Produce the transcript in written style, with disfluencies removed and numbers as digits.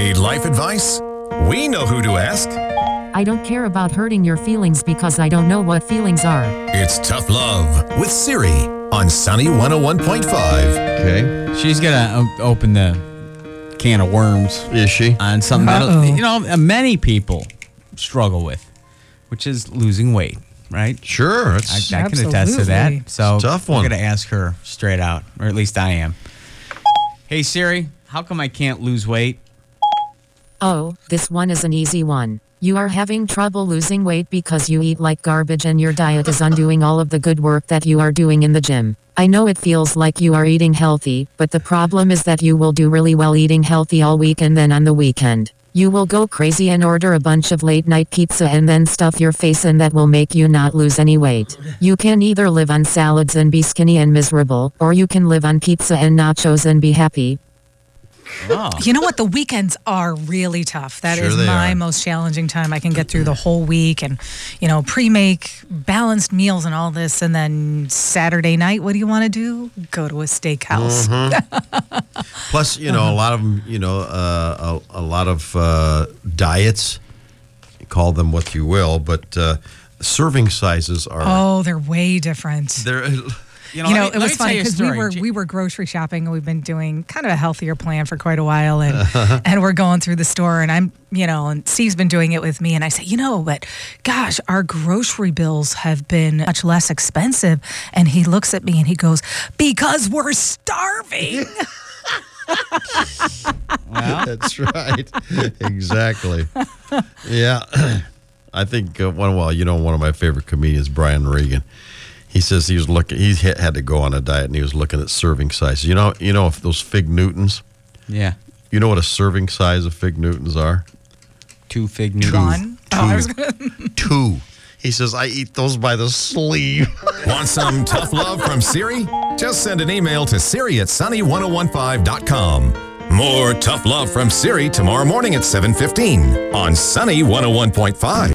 Need life advice? We know who to ask. I don't care about hurting your feelings because I don't know what feelings are. It's Tough Love with Siri on Sunny 101.5. Okay. She's going to open the can of worms. Is she? On something that, many people struggle with, which is losing weight, right? Sure. I can attest to that. So it's a tough one. I'm going to ask her straight out, or at least I am. Hey, Siri, how come I can't lose weight? Oh, this one is an easy one. You are having trouble losing weight because you eat like garbage and your diet is undoing all of the good work that you are doing in the gym. I know it feels like you are eating healthy, but the problem is that you will do really well eating healthy all week and then on the weekend, you will go crazy and order a bunch of late-night pizza and then stuff your face and that will make you not lose any weight. You can either live on salads and be skinny and miserable, or you can live on pizza and nachos and be happy. Oh. You know what? The weekends are really tough. That is my most challenging time. I can get through the whole week and, pre-make balanced meals and all this. And then Saturday night, what do you want to do? Go to a steakhouse. Mm-hmm. Plus, a lot of them, a lot of diets, call them what you will, but serving sizes are... Oh, they're way different. They're... It was funny because we were grocery shopping and we've been doing kind of a healthier plan for quite a while, and we're going through the store and I'm, and Steve's been doing it with me, and I say, but gosh, our grocery bills have been much less expensive, and he looks at me and he goes, because we're starving. Well, that's right. Exactly. Yeah. I think one of my favorite comedians, Brian Regan. He says he had to go on a diet and he was looking at serving sizes. If those Fig Newtons? Yeah. You know what a serving size of Fig Newtons are? 2 Fig Newtons. One? Two. He says, I eat those by the sleeve. Want some tough love from Siri? Just send an email to Siri@sunny1015.com. More tough love from Siri tomorrow morning at 7:15 on Sunny 101.5.